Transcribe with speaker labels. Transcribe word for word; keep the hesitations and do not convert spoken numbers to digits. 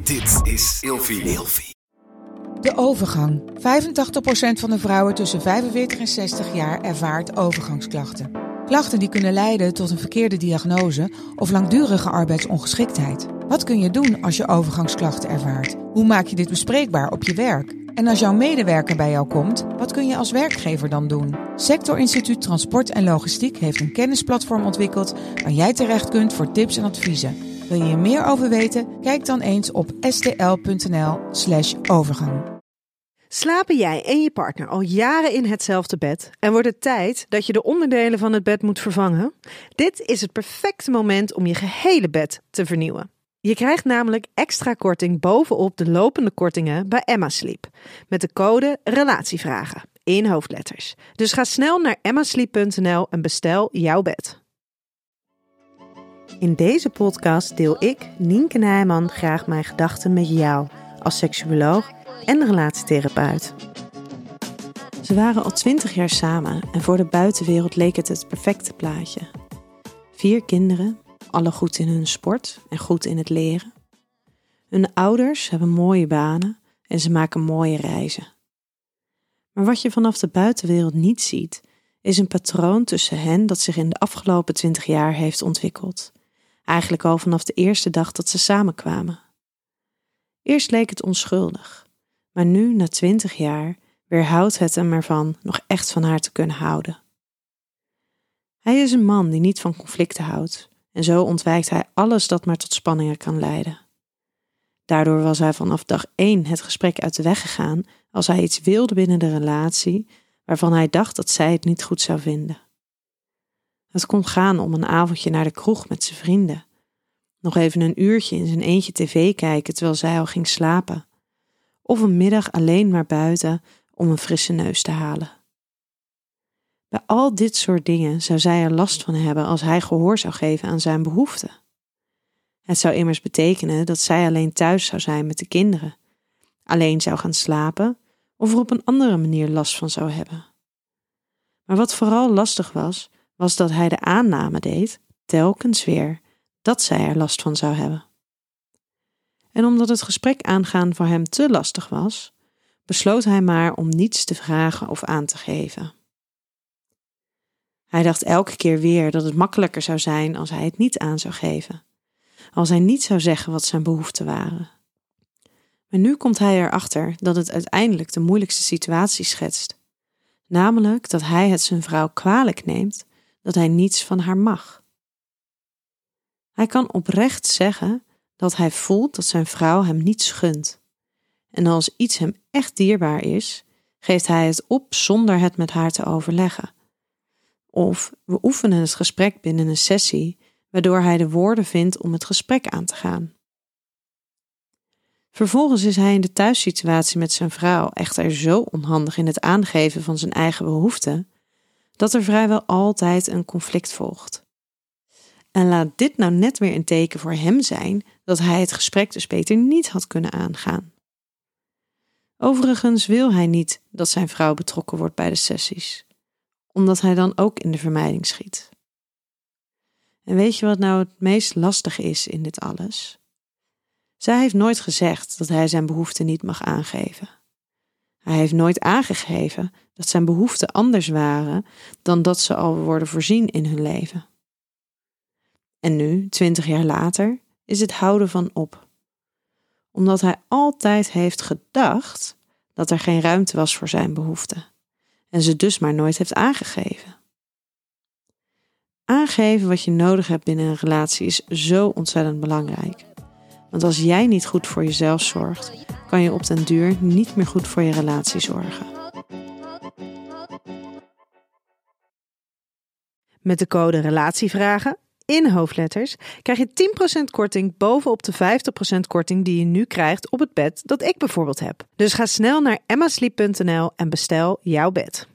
Speaker 1: Dit is Ilfie.
Speaker 2: De overgang. vijfentachtig procent van de vrouwen tussen vijfenveertig en zestig jaar ervaart overgangsklachten. Klachten die kunnen leiden tot een verkeerde diagnose of langdurige arbeidsongeschiktheid. Wat kun je doen als je overgangsklachten ervaart? Hoe maak je dit bespreekbaar op je werk? En als jouw medewerker bij jou komt, wat kun je als werkgever dan doen? Sector Instituut Transport en Logistiek heeft een kennisplatform ontwikkeld waar jij terecht kunt voor tips en adviezen. Wil je hier meer over weten? Kijk dan eens op stl.nl slash overgang.
Speaker 3: Slapen jij en je partner al jaren in hetzelfde bed en wordt het tijd dat je de onderdelen van het bed moet vervangen? Dit is het perfecte moment om je gehele bed te vernieuwen. Je krijgt namelijk extra korting bovenop de lopende kortingen bij Emma Sleep. Met de code RELATIEVRAGEN in hoofdletters. Dus ga snel naar emma sleep punt n l en bestel jouw bed. In deze podcast deel ik, Nienke Nijman, graag mijn gedachten met jou als seksuoloog en relatietherapeut. Ze waren al twintig jaar samen en voor de buitenwereld leek het het perfecte plaatje. Vier kinderen, alle goed in hun sport en goed in het leren. Hun ouders hebben mooie banen en ze maken mooie reizen. Maar wat je vanaf de buitenwereld niet ziet, is een patroon tussen hen dat zich in de afgelopen twintig jaar heeft ontwikkeld. Eigenlijk al vanaf de eerste dag dat ze samenkwamen. Eerst leek het onschuldig, maar nu, na twintig jaar, weerhoudt het hem ervan nog echt van haar te kunnen houden. Hij is een man die niet van conflicten houdt en zo ontwijkt hij alles dat maar tot spanningen kan leiden. Daardoor was hij vanaf dag één het gesprek uit de weg gegaan als hij iets wilde binnen de relatie waarvan hij dacht dat zij het niet goed zou vinden. Het kon gaan om een avondje naar de kroeg met zijn vrienden. Nog even een uurtje in zijn eentje tv kijken terwijl zij al ging slapen. Of een middag alleen maar buiten om een frisse neus te halen. Bij al dit soort dingen zou zij er last van hebben als hij gehoor zou geven aan zijn behoeften. Het zou immers betekenen dat zij alleen thuis zou zijn met de kinderen, alleen zou gaan slapen of er op een andere manier last van zou hebben. Maar wat vooral lastig was, was dat hij de aanname deed, telkens weer, dat zij er last van zou hebben. En omdat het gesprek aangaan voor hem te lastig was, besloot hij maar om niets te vragen of aan te geven. Hij dacht elke keer weer dat het makkelijker zou zijn als hij het niet aan zou geven, als hij niet zou zeggen wat zijn behoeften waren. Maar nu komt hij erachter dat het uiteindelijk de moeilijkste situatie schetst, namelijk dat hij het zijn vrouw kwalijk neemt dat hij niets van haar mag. Hij kan oprecht zeggen dat hij voelt dat zijn vrouw hem niets gunt. En als iets hem echt dierbaar is, geeft hij het op zonder het met haar te overleggen. Of we oefenen het gesprek binnen een sessie, waardoor hij de woorden vindt om het gesprek aan te gaan. Vervolgens is hij in de thuissituatie met zijn vrouw echter zo onhandig in het aangeven van zijn eigen behoeften, dat er vrijwel altijd een conflict volgt. En laat dit nou net weer een teken voor hem zijn dat hij het gesprek dus beter niet had kunnen aangaan. Overigens wil hij niet dat zijn vrouw betrokken wordt bij de sessies, omdat hij dan ook in de vermijding schiet. En weet je wat nou het meest lastige is in dit alles? Zij heeft nooit gezegd dat hij zijn behoeften niet mag aangeven. Hij heeft nooit aangegeven dat zijn behoeften anders waren dan dat ze al worden voorzien in hun leven. En nu, twintig jaar later, is het houden van op. Omdat hij altijd heeft gedacht dat er geen ruimte was voor zijn behoeften. En ze dus maar nooit heeft aangegeven. Aangeven wat je nodig hebt binnen een relatie is zo ontzettend belangrijk. Want als jij niet goed voor jezelf zorgt, kan je op den duur niet meer goed voor je relatie zorgen. Met de code RELATIEVRAGEN in hoofdletters krijg je tien procent korting bovenop de vijftig procent korting die je nu krijgt op het bed dat ik bijvoorbeeld heb. Dus ga snel naar emma sleep punt n l en bestel jouw bed.